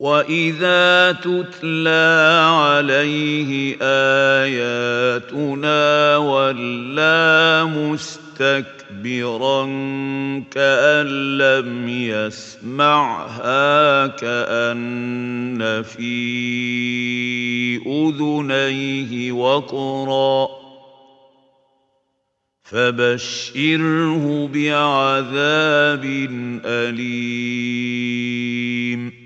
وَإِذَا تُتْلَىٰ عَلَيْهِ آيَاتُنَا وَلَّىٰ مُسْتَكْبِرًا كَأَن لَّمْ يَسْمَعْهَا كَأَنَّ فِي أُذُنَيْهِ وَقْرًا ۖ فَبَشِّرْهُ بِعَذَابٍ أَلِيمٍ